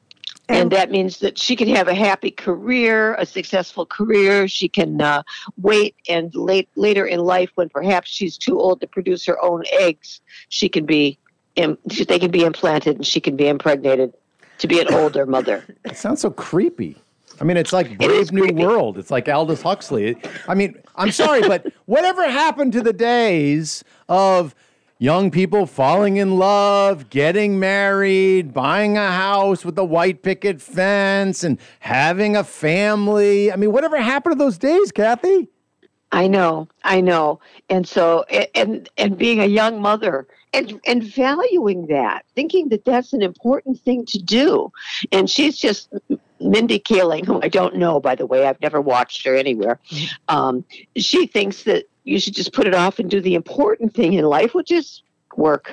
And that means that she can have a happy career, a successful career. She can uh, wait, and late later in life, when perhaps she's too old to produce her own eggs, she can be, im- they can be implanted, and she can be impregnated to be an older mother. It sounds so creepy. I mean, it's like Brave New creepy. World. It's like Aldous Huxley. I mean, I'm sorry, but whatever happened to the days of young people falling in love, getting married, buying a house with a white picket fence, and having a family? I mean, whatever happened to those days, Kathy? I know, I know. And so, and and being a young mother and and valuing that, thinking that that's an important thing to do. And she's just, Mindy Kaling, who I don't know, by the way, I've never watched her anywhere. Um, she thinks that you should just put it off and do the important thing in life, which is work.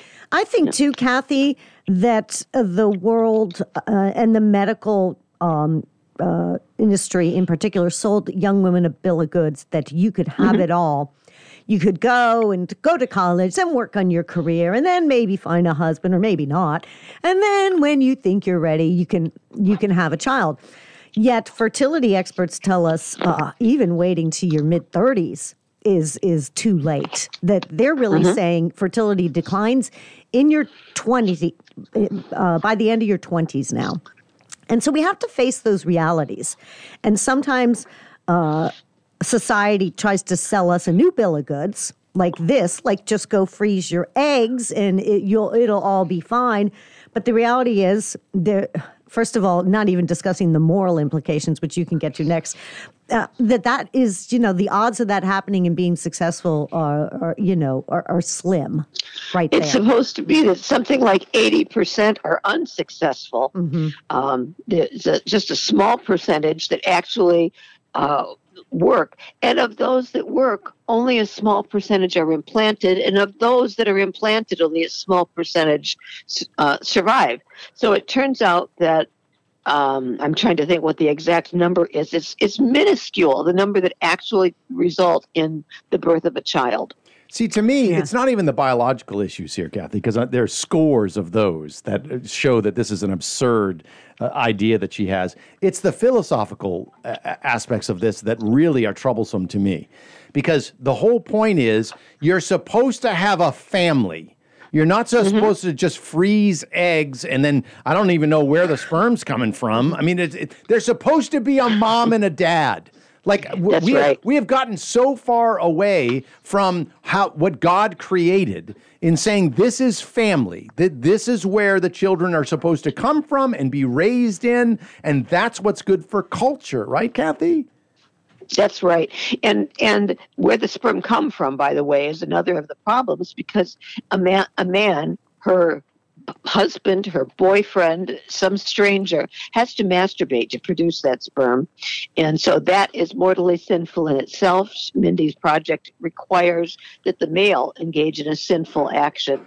I think, too, Kathy, that uh, the world uh, and the medical um, uh, industry in particular sold young women a bill of goods that you could have it all. You could go and go to college and work on your career and then maybe find a husband or maybe not. And then when you think you're ready, you can you can have a child. Yet fertility experts tell us uh, even waiting to your mid-thirties is is too late. That they're really Mhm. saying fertility declines in your twenties, uh, by the end of your twenties now. And so we have to face those realities. And sometimes uh, society tries to sell us a new bill of goods like this, like just go freeze your eggs and it, you'll it'll all be fine. But the reality is, there. First of all, not even discussing the moral implications, which you can get to next. Uh, that that is, you know, the odds of that happening and being successful are, are you know, are, are slim, right It's there. supposed to be that something like eighty percent are unsuccessful. Mm-hmm. Um, there's a, just a small percentage that actually uh, work. And of those that work, only a small percentage are implanted. And of those that are implanted, only a small percentage uh, survive. So it turns out that um, I'm trying to think what the exact number is. It's, it's minuscule, the number that actually result in the birth of a child. See, to me, Yeah. it's not even the biological issues here, Kathy, because there are scores of those that show that this is an absurd uh, idea that she has. It's the philosophical uh, aspects of this that really are troublesome to me, because the whole point is you're supposed to have a family. You're not so supposed to just freeze eggs and then I don't even know where the sperm's coming from. I mean, it, it, there's supposed to be a mom and a dad. Like w- That's we, right. have, we have gotten so far away from how what God created in saying this is family, that this is where the children are supposed to come from and be raised in, and that's what's good for culture, right, Kathy? That's right. And and where the sperm come from, by the way, is another of the problems, because a man, a man, her husband, her boyfriend, some stranger has to masturbate to produce that sperm. And so that is mortally sinful in itself. Mindy's project requires that the male engage in a sinful action.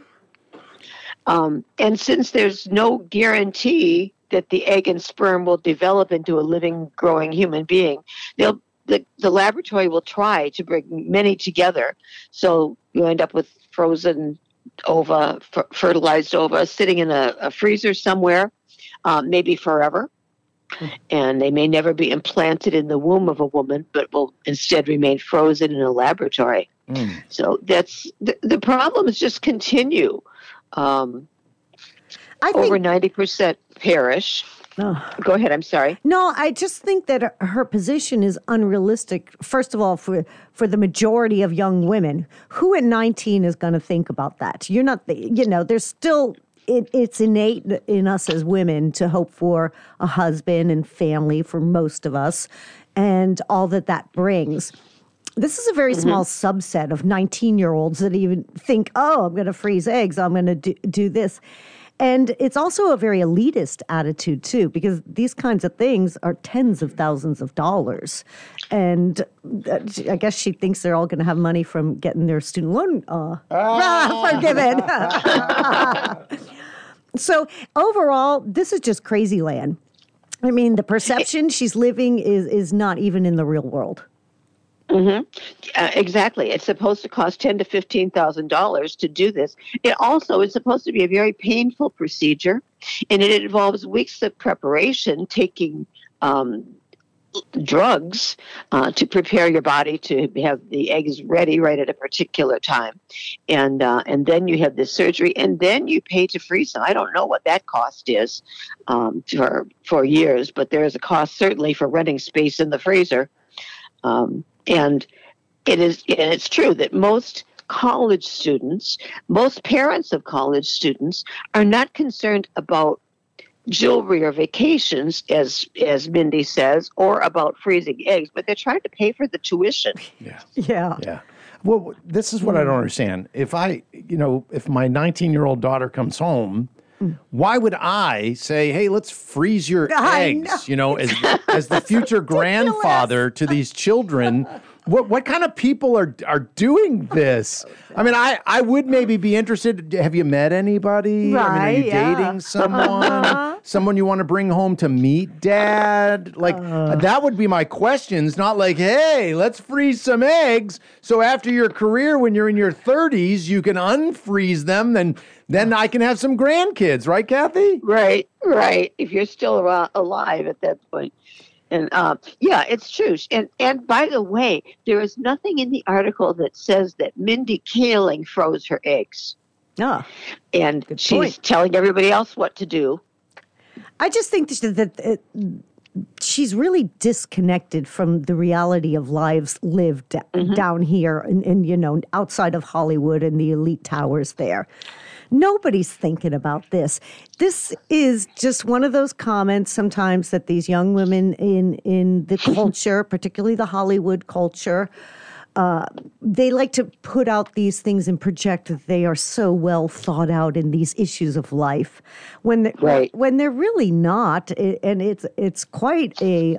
Um, and since there's no guarantee that the egg and sperm will develop into a living, growing human being, they'll The, the laboratory will try to bring many together. So you end up with frozen ova, f- fertilized ova, sitting in a, a freezer somewhere, um, maybe forever. And they may never be implanted in the womb of a woman, but will instead remain frozen in a laboratory. Mm. So that's the, the problems just continue. Um, I think, over ninety percent perish. Oh. Go ahead. I'm sorry. No, I just think that her position is unrealistic. First of all, for for the majority of young women, who at nineteen is going to think about that? You're not, you know, there's still, it, it's innate in us as women to hope for a husband and family for most of us and all that that brings. This is a very small subset of nineteen-year-olds that even think, oh, I'm going to freeze eggs, I'm going to do, do this. And it's also a very elitist attitude, too, because these kinds of things are tens of thousands of dollars. And uh, I guess she thinks they're all going to have money from getting their student loan uh, ah, forgiven. So overall, this is just crazy land. I mean, the perception she's living is, is not even in the real world. Mm-hmm. Uh, exactly. It's supposed to cost ten to fifteen thousand dollars to do this. It also is supposed to be a very painful procedure, and it involves weeks of preparation, taking um, drugs uh, to prepare your body to have the eggs ready right at a particular time, and uh, and then you have this surgery, and then you pay to freeze them. I don't know what that cost is um, for for years, but there is a cost certainly for renting space in the freezer. Um, And it is, and it's true that most college students, most parents of college students, are not concerned about jewelry or vacations, as as Mindy says, or about freezing eggs, but they're trying to pay for the tuition. Yeah. Yeah. Yeah. Well, this is what I don't understand. If I, you know, if my nineteen-year-old daughter comes home, why would I say, "Hey, let's freeze your I eggs"? know. You know, as as the future grandfather to these children. What what kind of people are are doing this? I mean, I, I would maybe be interested. Have you met anybody? I mean, are Right, you yeah. dating someone? Someone you want to bring home to meet dad? Like that would be my questions. Not like, hey, let's freeze some eggs. So after your career, when you're in your thirties, you can unfreeze them. Then then I can have some grandkids, right, Kathy? Right, right. If you're still ar- alive at that point. And uh, yeah, it's true. And and by the way, there is nothing in the article that says that Mindy Kaling froze her eggs, Ah, and Good she's point. telling everybody else what to do. I just think that, that it, she's really disconnected from the reality of lives lived d- down here and, and, you know, outside of Hollywood and the elite towers there. Nobody's thinking about this. This is just one of those comments sometimes that these young women in, in the culture, particularly the Hollywood culture, uh, they like to put out these things and project that they are so well thought out in these issues of life, when they're, Right. when they're really not. I- And it's it's quite a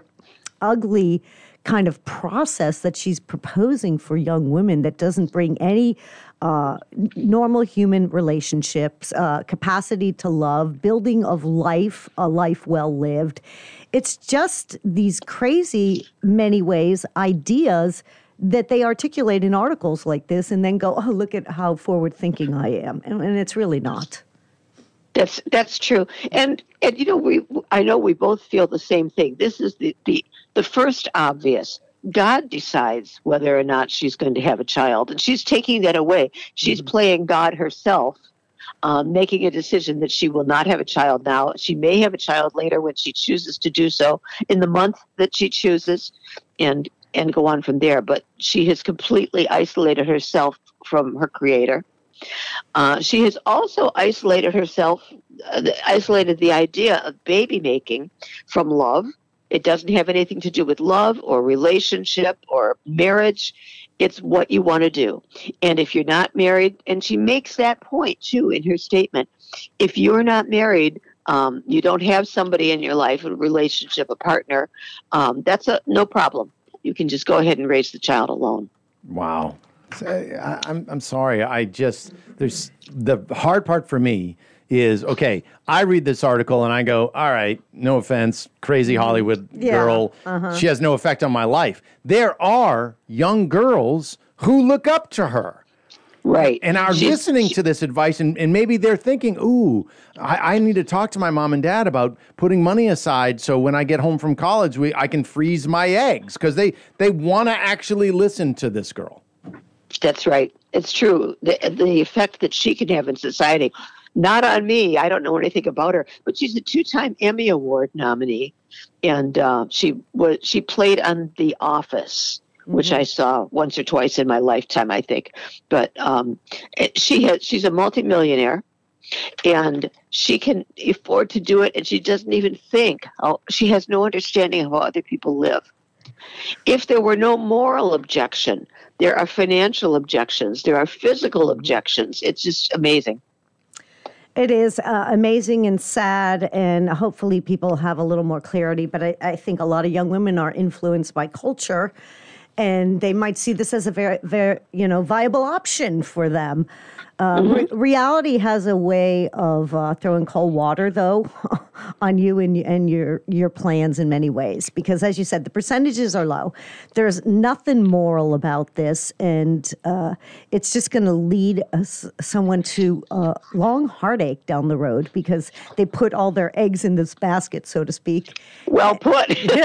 ugly kind of process that she's proposing for young women that doesn't bring any uh, n- normal human relationships, uh, capacity to love, building of life, a life well lived. It's just these crazy, many ways, ideas that they articulate in articles like this and then go, oh, look at how forward thinking I am. And, and it's really not. That's that's true. And and you know, we I know we both feel the same thing. This is the the, the first obvious. God decides whether or not she's going to have a child, and she's taking that away. She's playing God herself, um, making a decision that she will not have a child now. She may have a child later when she chooses to do so in the month that she chooses, and and go on from there. But she has completely isolated herself from her creator. Uh, she has also isolated herself, uh, isolated the idea of baby making from love. It doesn't have anything to do with love or relationship or marriage. It's what you want to do. And if you're not married, and she makes that point too in her statement, if you're not married, um, you don't have somebody in your life, a relationship, a partner, um, that's a no problem. You can just go ahead and raise the child alone. Wow. So, I, I'm I'm sorry. I just there's the hard part for me is okay. I read this article and I go, all right, no offense, crazy Hollywood Yeah, girl. She has no effect on my life. There are young girls who look up to her. Right. And are She- listening to this advice, and, and maybe they're thinking, ooh, I, I need to talk to my mom and dad about putting money aside so when I get home from college, we I can freeze my eggs, because they, they want to actually listen to this girl. That's right. It's true. The, the effect that she can have in society, not on me. I don't know anything about her, but she's a two-time Emmy Award nominee, and uh, she was she played on The Office, which I saw once or twice in my lifetime, I think. But um, it- she has she's a multimillionaire, and she can afford to do it, and she doesn't even think. How, she has no understanding of how other people live. If there were no moral objection, there are financial objections, there are physical objections. It's just amazing. It is uh, amazing and sad, and hopefully people have a little more clarity. But I, I think a lot of young women are influenced by culture, and they might see this as a very, very, you know, viable option for them. Uh, re- reality has a way of uh, throwing cold water, though, on you and, and your your plans in many ways. Because as you said, the percentages are low. There's nothing moral about this, and uh, it's just going to lead us, someone to uh, long heartache down the road because they put all their eggs in this basket, so to speak. Well put.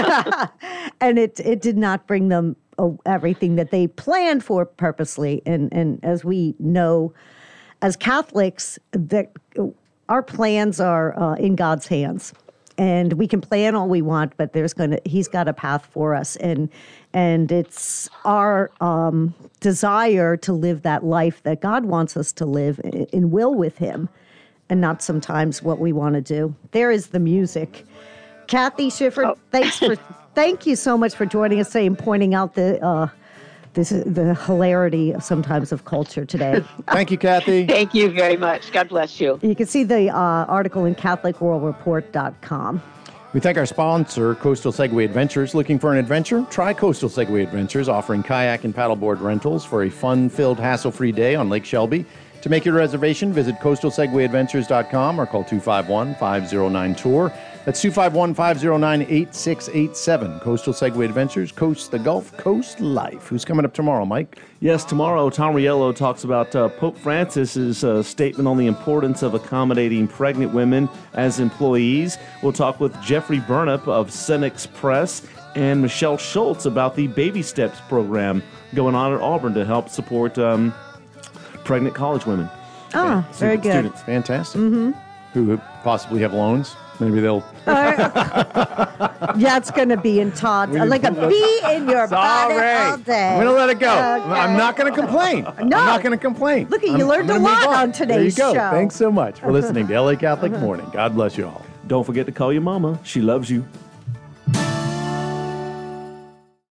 And it it did not bring them uh, everything that they planned for purposely. And and as we know, as Catholics, that our plans are uh, in God's hands, and we can plan all we want, but there's going to He's got a path for us, and and it's our um, desire to live that life that God wants us to live in, in will with Him, and not sometimes what we want to do. There is the music. Kathy Schiffer, oh. thanks for thank you so much for joining us today and pointing out the. Uh, This is the hilarity of sometimes of culture today. Thank you, Kathy. Thank you very much. God bless you. You can see the uh, article in Catholic World Report dot com. We thank our sponsor, Coastal Segway Adventures. Looking for an adventure? Try Coastal Segway Adventures, offering kayak and paddleboard rentals for a fun-filled, hassle-free day on Lake Shelby. To make your reservation, visit coastal segway adventures dot com or call two five one, five zero nine, tour. That's two five one, five zero nine, eight six eight seven. Coastal Segway Adventures, Coast the Gulf Coast Life. Who's coming up tomorrow, Mike? Yes, tomorrow, Tom Riello talks about uh, Pope Francis's uh, statement on the importance of accommodating pregnant women as employees. We'll talk with Jeffrey Burnup of Senex Press and Michelle Schultz about the Baby Steps program going on at Auburn to help support um, pregnant college women. Oh, very good. Students, fantastic. Mm-hmm. Who possibly have loans. Maybe they'll... Yeah, it's going to be in Todd. Like a bee in your body all day. I'm going to let it go. Okay. I'm not going to complain. No. I'm not going to complain. Look, you I'm, learned I'm a gonna lot move on today's There you go. show. Thanks so much for listening to L A Catholic Morning. God bless you all. Don't forget to call your mama. She loves you.